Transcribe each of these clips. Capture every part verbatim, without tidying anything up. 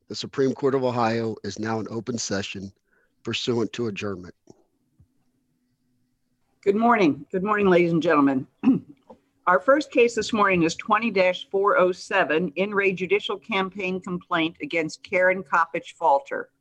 The Supreme Court of Ohio is now in open session pursuant to adjournment. Good morning. Good morning, ladies and gentlemen. Our first case this morning is twenty dash four oh seven, In Re Judicial Campaign Complaint against Karen Coppage Falter.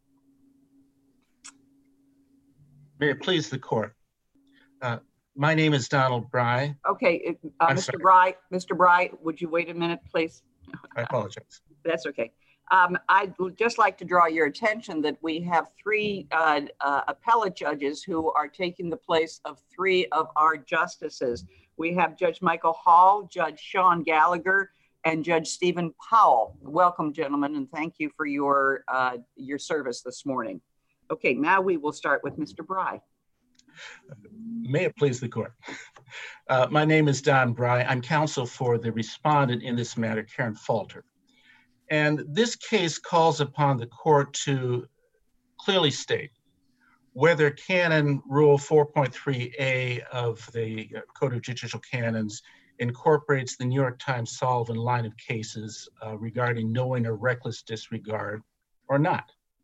May it please the court. Uh, my name is Donald Bry. Okay, uh, Mister Bry, Mister Bry, would you wait a minute, please? I apologize. That's okay. Um, I'd just like to draw your attention that we have three uh, uh, appellate judges who are taking the place of three of our justices. We have Judge Michael Hall, Judge Sean Gallagher, and Judge Stephen Powell. Welcome, gentlemen, and thank you for your uh, your service this morning. Okay, now we will start with Mister Bry. May it please the court. Uh, my name is Don Bry. I'm counsel for the respondent in this matter, Karen Falter. And this case calls upon the court to clearly state whether Canon Rule four point three A of the Code of Judicial Canons incorporates the New York Times Sullivan line of cases uh, regarding knowing or reckless disregard or not.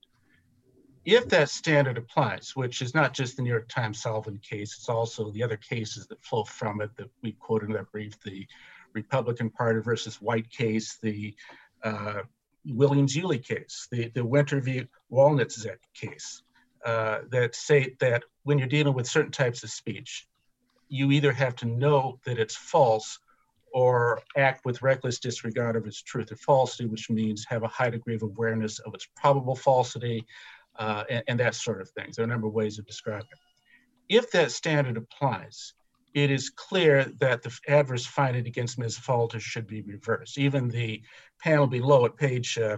If that standard applies, which is not just the New York Times Sullivan case, it's also the other cases that flow from it that we quoted in that brief, the Republican Party versus White case, the uh, Williams-Yulee case, the, the Winterview Walnut-Zek case, uh, that say that when you're dealing with certain types of speech, you either have to know that it's false or act with reckless disregard of its truth or falsity, which means have a high degree of awareness of its probable falsity, uh, and, and that sort of things. There are a number of ways of describing it. If that standard applies, it is clear that the adverse finding against Miz Falter should be reversed. Even the panel below at page uh,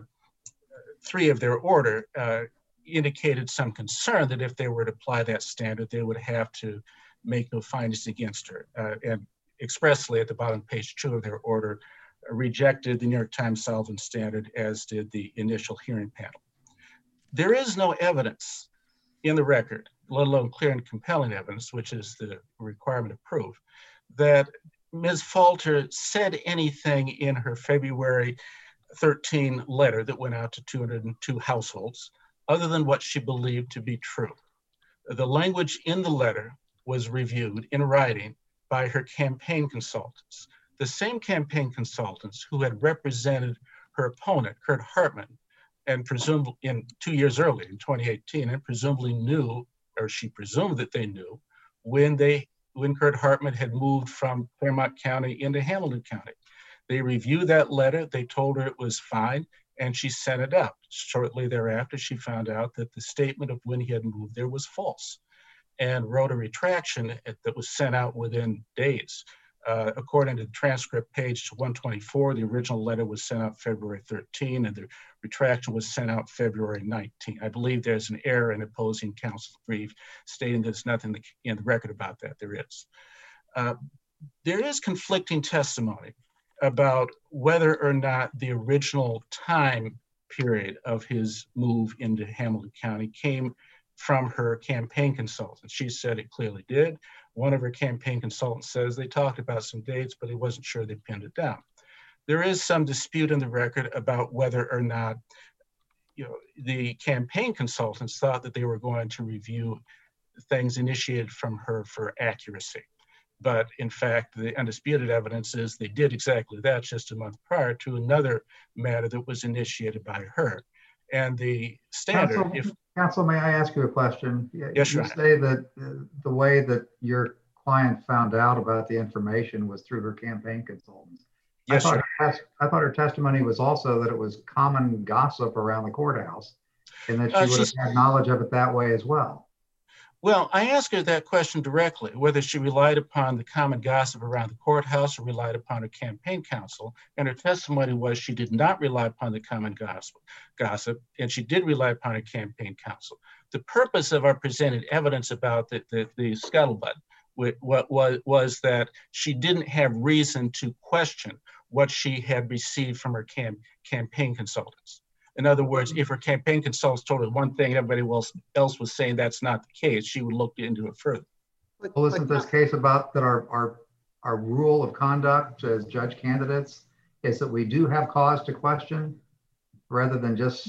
three of their order uh, indicated some concern that if they were to apply that standard, they would have to make no findings against her. Uh, and expressly at the bottom of page two of their order, uh, rejected the New York Times Sullivan standard, as did the initial hearing panel. There is no evidence in the record, let alone clear and compelling evidence, which is the requirement of proof, that Miz Falter said anything in her February thirteenth letter that went out to two hundred two households, other than what she believed to be true. The language in the letter was reviewed in writing by her campaign consultants, the same campaign consultants who had represented her opponent, Kurt Hartman, and presumably in two years earlier, in twenty eighteen, and presumably knew, or she presumed that they knew, when they when Kurt Hartman had moved from Claremont County into Hamilton County. They reviewed that letter, they told her it was fine, and she sent it out. Shortly thereafter, she found out that the statement of when he had moved there was false, and wrote a retraction that was sent out within days. Uh, according to the transcript, page one twenty-four, the original letter was sent out February thirteenth, and the retraction was sent out February nineteenth. I believe there's an error in opposing counsel's brief stating there's nothing in the record about that. There is. Uh, there is conflicting testimony about whether or not the original time period of his move into Hamilton County came from her campaign consultant. She said it clearly did. One of her campaign consultants says they talked about some dates, but he wasn't sure they pinned it down. There is some dispute in the record about whether or not, you know, the campaign consultants thought that they were going to review things initiated from her for accuracy. But in fact, the undisputed evidence is they did exactly that just a month prior to another matter that was initiated by her. And the standard, Counsel, if Counsel, may I ask you a question? Yes, you right. say that uh, the way that your client found out about the information was through her campaign consultants. Yes, I thought, sir. her, I thought her testimony was also that it was common gossip around the courthouse, and that she Uh, would have had knowledge of it that way as well. Well, I asked her that question directly, whether she relied upon the common gossip around the courthouse or relied upon her campaign counsel. And her testimony was she did not rely upon the common gossip, gossip, and she did rely upon her campaign counsel. The purpose of our presented evidence about the, the, the scuttlebutt what was, was that she didn't have reason to question what she had received from her cam, campaign consultants. In other words, if her campaign consultants told her one thing, everybody else, else was saying that's not the case, she would look into it further. Well, isn't this case about that our, our, our rule of conduct as judge candidates is that we do have cause to question rather than just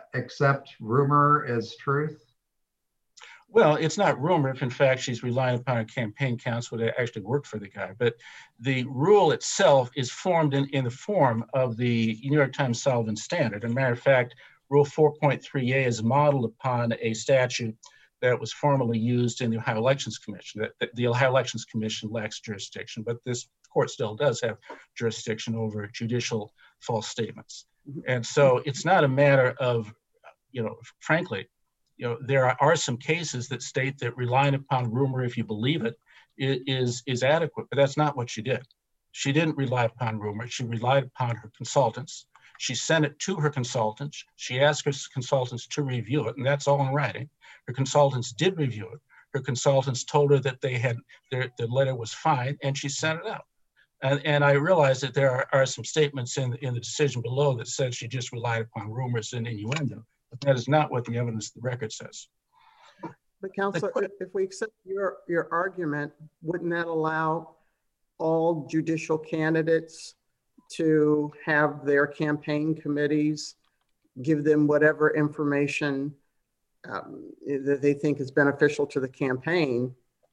accept rumor as truth? Well, it's not rumor if in fact she's relying upon a campaign counsel to actually work for the guy. But the rule itself is formed in, in the form of the New York Times Sullivan Standard. As a matter of fact, Rule four point three A is modeled upon a statute that was formerly used in the Ohio Elections Commission. The, the Ohio Elections Commission lacks jurisdiction, but this court still does have jurisdiction over judicial false statements. And so it's not a matter of, you know, frankly, you know, there are, are some cases that state that relying upon rumor, if you believe it, is, is adequate, but that's not what she did. She didn't rely upon rumor. She relied upon her consultants. She sent it to her consultants. She asked her consultants to review it, and that's all in writing. Her consultants did review it. Her consultants told her that they had, their, the letter was fine, and she sent it out. And, and I realize that there are, are some statements in, in the decision below that said she just relied upon rumors and innuendo, but that is not what the evidence, the record says. But Counselor, if, if we accept your, your argument, wouldn't that allow all judicial candidates to have their campaign committees give them whatever information um, that they think is beneficial to the campaign,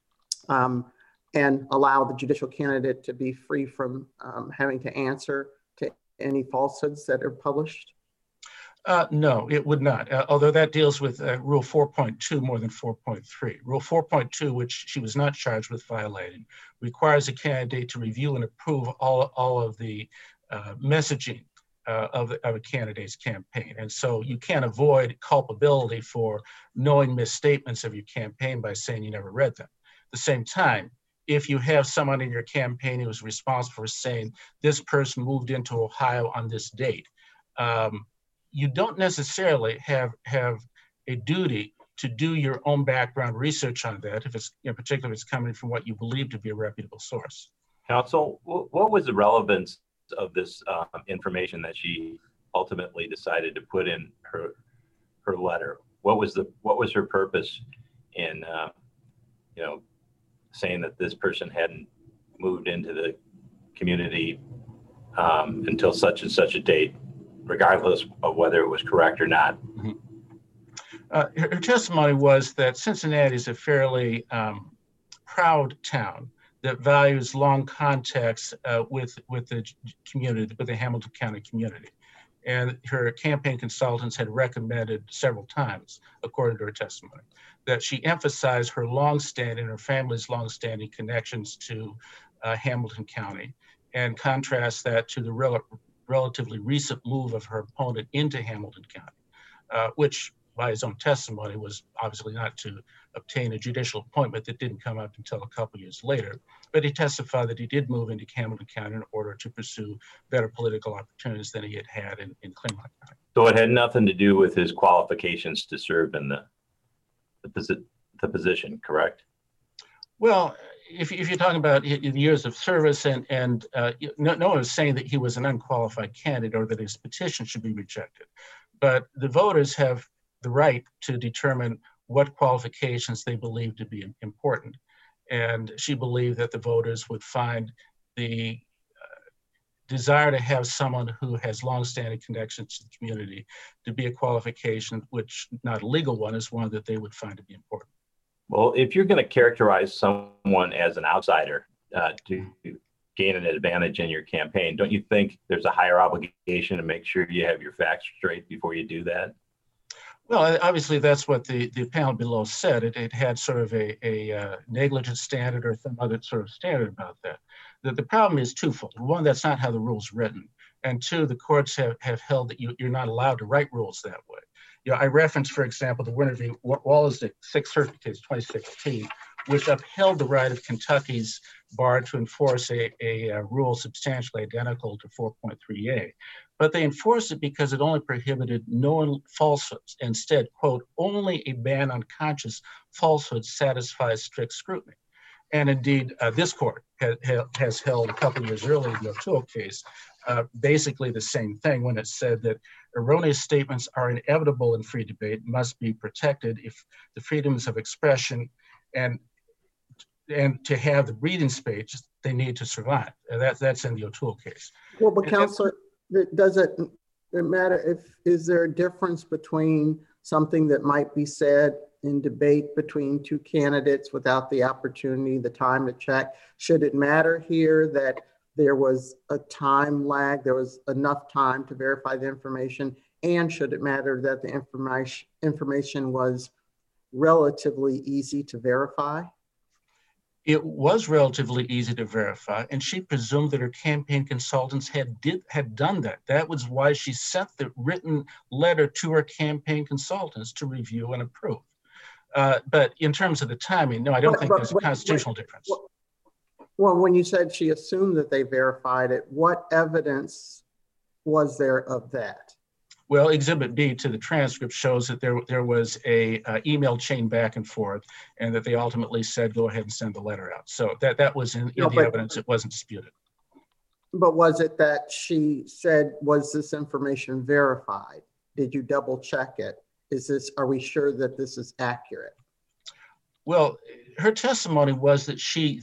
um, and allow the judicial candidate to be free from um, having to answer to any falsehoods that are published? Uh, no, it would not, uh, although that deals with uh, Rule four point two more than four point three. Rule four point two, which she was not charged with violating, requires a candidate to review and approve all, all of the uh, messaging uh, of, of a candidate's campaign. And so you can't avoid culpability for knowing misstatements of your campaign by saying you never read them. At the same time, if you have someone in your campaign who is responsible for saying this person moved into Ohio on this date, um, you don't necessarily have, have a duty to do your own background research on that, if it's, in particular, if it's coming from what you believe to be a reputable source. Counsel, what was the relevance of this um, information that she ultimately decided to put in her her letter? What was the what was her purpose in uh, you know, saying that this person hadn't moved into the community um, until such and such a date, regardless of whether it was correct or not? Mm-hmm. uh, her, her testimony was that Cincinnati is a fairly um, proud town that values long contacts uh, with, with the community, with the Hamilton County community. And her campaign consultants had recommended several times, according to her testimony, that she emphasized her longstanding, her family's longstanding connections to uh, Hamilton County, and contrast that to the rel relatively recent move of her opponent into Hamilton County, uh, which by his own testimony was obviously not to obtain a judicial appointment that didn't come up until a couple years later. But he testified that he did move into Hamilton County in order to pursue better political opportunities than he had had in, in Claymont County. So it had nothing to do with his qualifications to serve in the, the, posi the position, correct? Well, if, if you're talking about years of service, and, and uh, no, no one was saying that he was an unqualified candidate or that his petition should be rejected. But the voters have the right to determine what qualifications they believe to be important. And she believed that the voters would find the uh, desire to have someone who has longstanding connections to the community to be a qualification, which not a legal one, is one that they would find to be important. Well, if you're going to characterize someone as an outsider uh, to gain an advantage in your campaign, don't you think there's a higher obligation to make sure you have your facts straight before you do that? Well, obviously, that's what the, the panel below said. It, it had sort of a, a uh, negligence standard or some other sort of standard about that. The, the problem is twofold. One, that's not how the rule's written. And two, the courts have, have held that you, you're not allowed to write rules that way. You know, I referenced, for example, the Winter v. Wallace Sixth Circuit case, twenty sixteen, which upheld the right of Kentucky's bar to enforce a, a, a rule substantially identical to four point three A. But they enforced it because it only prohibited known falsehoods. Instead, quote, only a ban on conscious falsehoods satisfies strict scrutiny. And indeed, uh, this court ha ha has held a couple of years earlier in the O'Toole case, uh, basically the same thing when it said that erroneous statements are inevitable in free debate, must be protected if the freedoms of expression and and to have the breathing space they need to survive. And that, that's in the O'Toole case. Well, but Counselor, does it, it matter if, is there a difference between something that might be said in debate between two candidates without the opportunity, the time to check? Should it matter here that there was a time lag, there was enough time to verify the information? And should it matter that the information information was relatively easy to verify? It was relatively easy to verify, and she presumed that her campaign consultants had did had done that. That was why she sent the written letter to her campaign consultants to review and approve. Uh, but in terms of the timing, no, I don't But- think but- there's a but- constitutional difference. Well, well, when you said she assumed that they verified it, what evidence was there of that? Well, Exhibit B to the transcript shows that there, there was a uh, email chain back and forth, and that they ultimately said, go ahead and send the letter out. So that, that was in, in No, the but- evidence. It wasn't disputed. But was it that she said, was this information verified? Did you double check it? Is this, are we sure that this is accurate? Well, her testimony was that she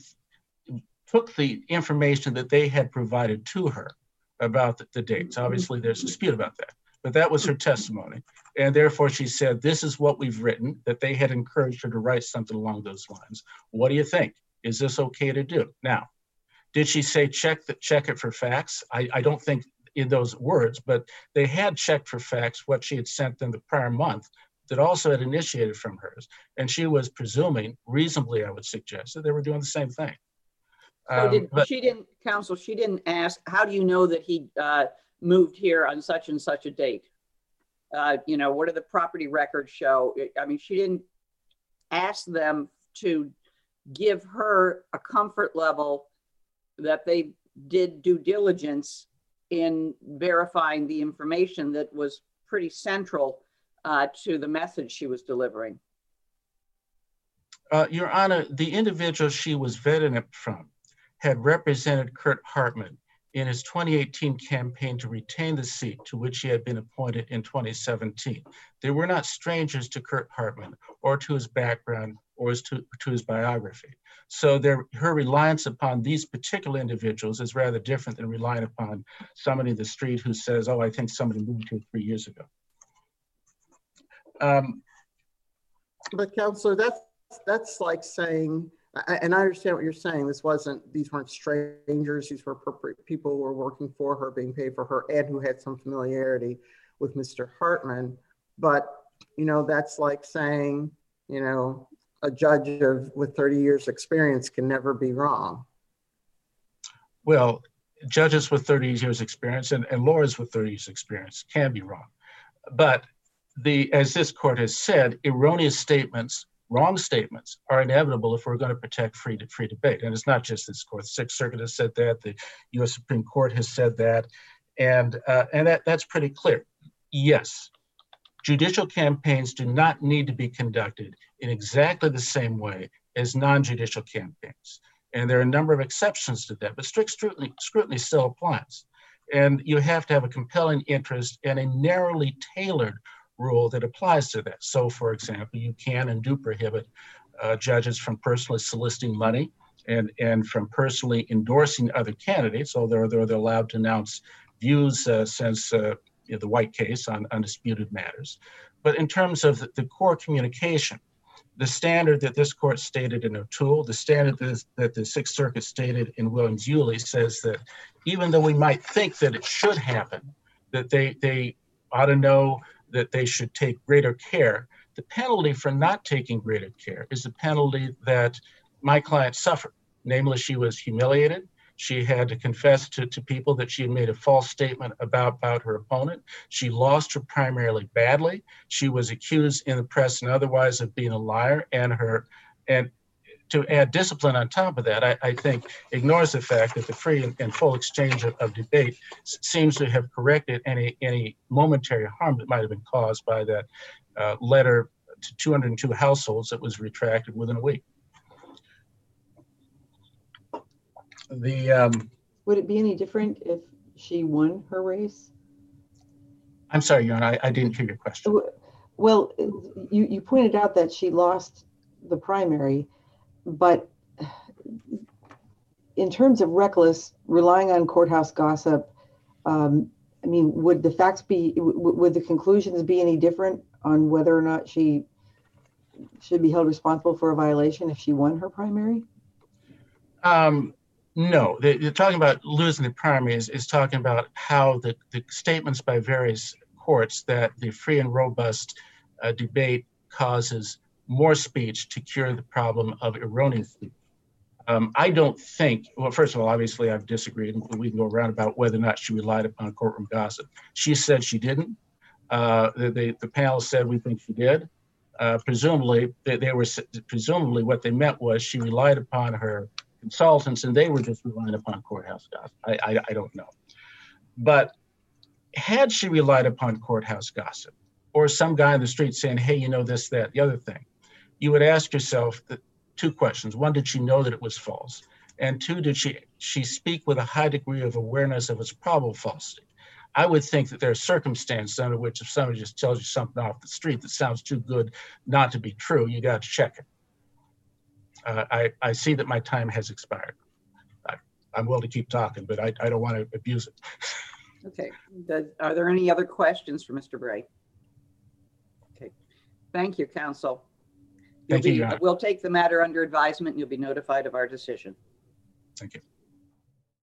took the information that they had provided to her about the, the dates. Obviously, there's a dispute about that, but that was her testimony. And therefore, she said, this is what we've written, that they had encouraged her to write something along those lines. What do you think? Is this okay to do? Now, did she say check, the, check it for facts? I, I don't think in those words, but they had checked for facts what she had sent them the prior month that also had initiated from hers. And she was presuming, reasonably, I would suggest, that they were doing the same thing. So Um, did, but she didn't, counsel, she didn't ask, how do you know that he uh, moved here on such and such a date? Uh, you know, what do the property records show? I mean, she didn't ask them to give her a comfort level that they did due diligence in verifying the information that was pretty central uh, to the message she was delivering. Uh, Your Honor, the individual she was vetting it from had represented Kurt Hartman in his twenty eighteen campaign to retain the seat to which he had been appointed in twenty seventeen. They were not strangers to Kurt Hartman or to his background or as to, to his biography. So their, her reliance upon these particular individuals is rather different than relying upon somebody in the street who says, oh, I think somebody moved here three years ago. Um, But Counselor, that's, that's like saying, I- and I understand what you're saying. This wasn't, these weren't strangers. These were appropriate people who were working for her, being paid for her, and who had some familiarity with Mister Hartman. But, you know, that's like saying, you know, a judge of with thirty years experience can never be wrong. Well, judges with thirty years experience and, and lawyers with thirty years experience can be wrong. But the, as this court has said, erroneous statements, wrong statements are inevitable if we're going to protect free, free debate. And it's not just this court. The Sixth Circuit has said that, the U S Supreme Court has said that, and, uh, and that, that's pretty clear. Yes, judicial campaigns do not need to be conducted in exactly the same way as non-judicial campaigns. And there are a number of exceptions to that, but strict scrutiny, scrutiny still applies. And you have to have a compelling interest and a narrowly tailored rule that applies to that. So, for example, you can and do prohibit uh, judges from personally soliciting money and, and from personally endorsing other candidates, although they're, they're allowed to announce views uh, since uh, you know, the White case on undisputed matters. But in terms of the, the core communication, the standard that this court stated in O'Toole, the standard that, is, that the Sixth Circuit stated in Williams-Yulee says that even though we might think that it should happen, that they, they ought to know that they should take greater care, the penalty for not taking greater care is the penalty that my client suffered. Namely, she was humiliated. She had to confess to, to people that she had made a false statement about, about her opponent. She lost her primarily badly. She was accused in the press and otherwise of being a liar, and her, and to add discipline on top of that, I, I think ignores the fact that the free and, and full exchange of, of debate seems to have corrected any, any momentary harm that might have been caused by that uh, letter to two hundred two households that was retracted within a week. The um, Would it be any different if she won her race? I'm sorry, Your Honor, I, I didn't hear your question. Well, you, you pointed out that she lost the primary, but in terms of reckless, relying on courthouse gossip, um, I mean, would the facts be, w- would the conclusions be any different on whether or not she should be held responsible for a violation if she won her primary? Um, no, they, they're talking about losing the primary is, is talking about how the, the statements by various courts that the free and robust uh, debate causes more speech to cure the problem of erroneous speech. Um, I don't think, well, first of all, obviously I've disagreed, and we can go around about whether or not she relied upon courtroom gossip. She said she didn't. Uh, the, the, the panel said we think she did. Uh, presumably, they, they were, presumably what they meant was she relied upon her consultants and they were just relying upon courthouse gossip. I, I, I don't know. But had she relied upon courthouse gossip or some guy in the street saying, hey, you know, this, that, the other thing, you would ask yourself that two questions. One, did she know that it was false? And two, did she, she speak with a high degree of awareness of its probable falsity? I would think that there are circumstances under which if somebody just tells you something off the street that sounds too good not to be true, you got to check it. Uh, I, I see that my time has expired. I, I'm willing to keep talking, but I, I don't want to abuse it. Okay. Does, are there any other questions for Mister Bray? Okay. Thank you, counsel. You'll Thank you, be, Your Honor. we'll take the matter under advisement and you'll be notified of our decision. Thank you.